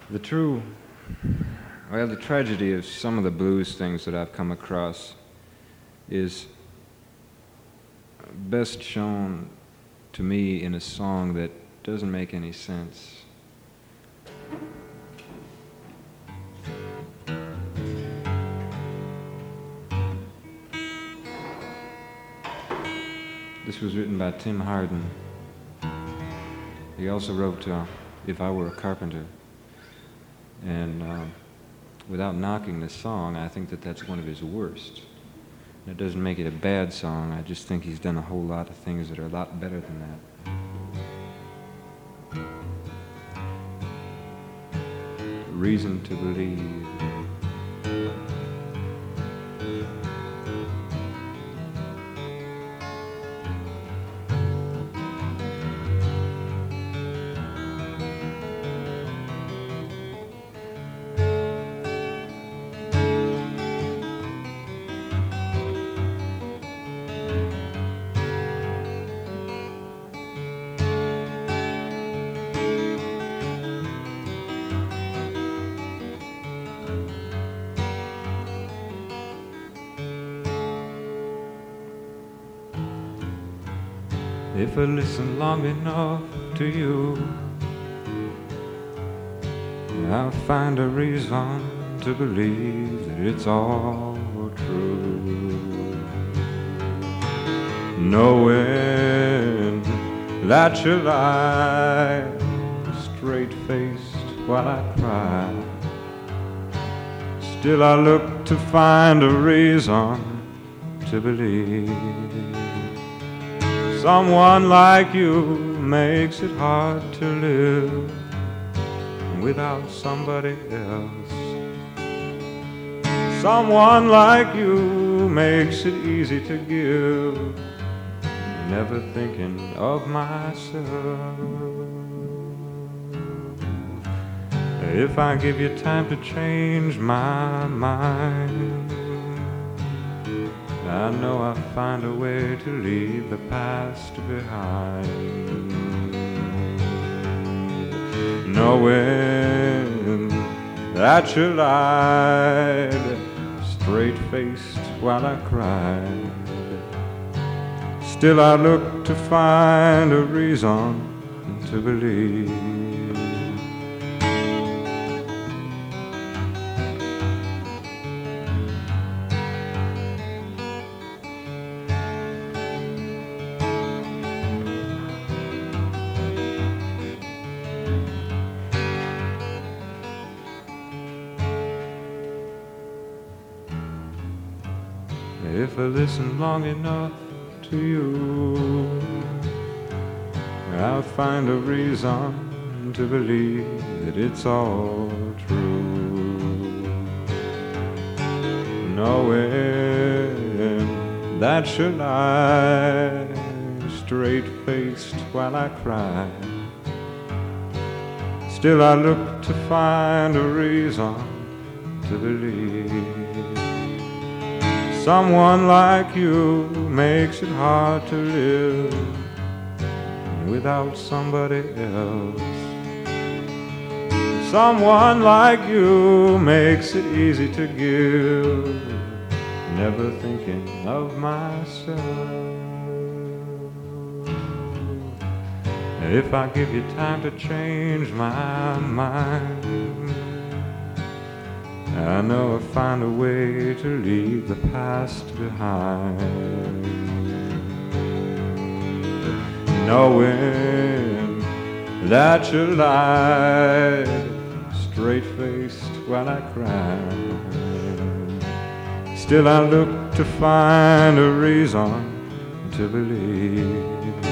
The true, well, the tragedy of some of the blues things that I've come across is best shown to me in a song that doesn't make any sense. This was written by Tim Hardin. He also wrote If I Were a Carpenter. And without knocking the song, I think that that's one of his worst. It doesn't make it a bad song. I just think he's done a whole lot of things that are a lot better than that. Reason to Believe. If I listen long enough to you, I'll find a reason to believe that it's all true. Knowing that you lie straight-faced while I cry, still I look to find a reason to believe. Someone like you makes it hard to live without somebody else. Someone like you makes it easy to give, never thinking of myself. If I give you time to change my mind, I know I'll find a way to leave the past behind. Knowing that you lied straight-faced while I cried, still I look to find a reason to believe. If I listen long enough to you, I'll find a reason to believe that it's all true. Knowing that you lie straight-faced while I cry, still I look to find a reason to believe. Someone like you makes it hard to live without somebody else. Someone like you makes it easy to give, never thinking of myself. If I give you time to change my mind, I know I'll find a way to leave the past behind. Knowing that you lied straight-faced while I cried, still I look to find a reason to believe.